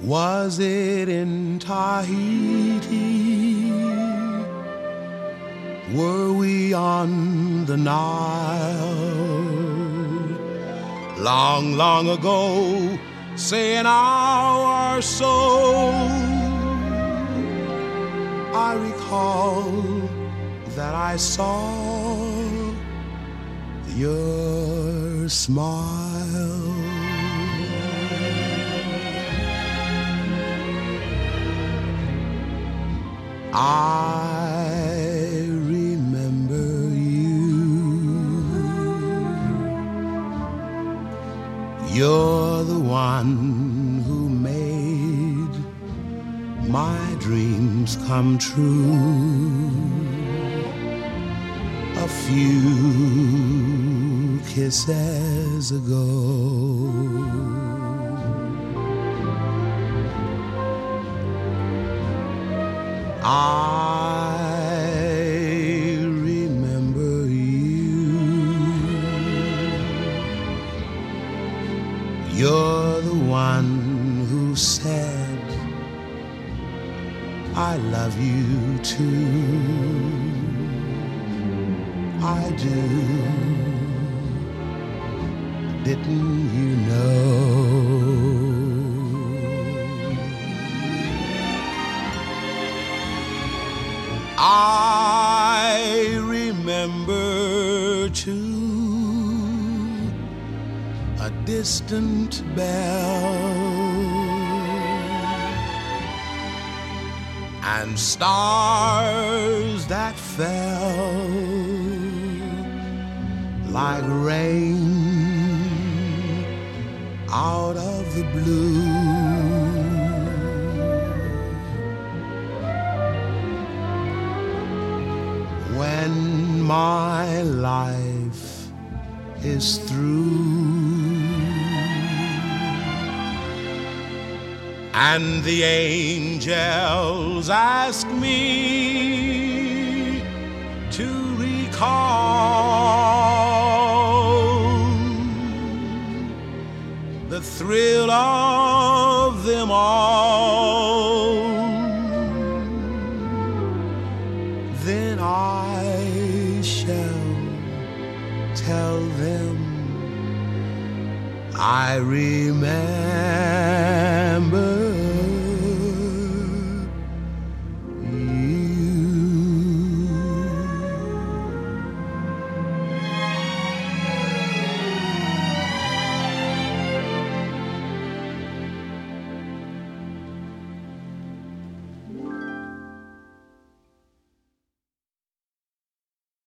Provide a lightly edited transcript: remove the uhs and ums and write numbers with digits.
Was it in Tahiti? Were we on the Nile? Long, long ago, say an hour or so, I recall that I saw your smile. I remember you. You're the one who made my dreams come true. A few kisses ago, I remember you. You're the one who said, I love you too. I do. Didn't you know? I remember too a distant bell and stars that fell like rain out of the blue. When my life is through and the angels ask me to recall the thrill of them all, then I shall tell them I remember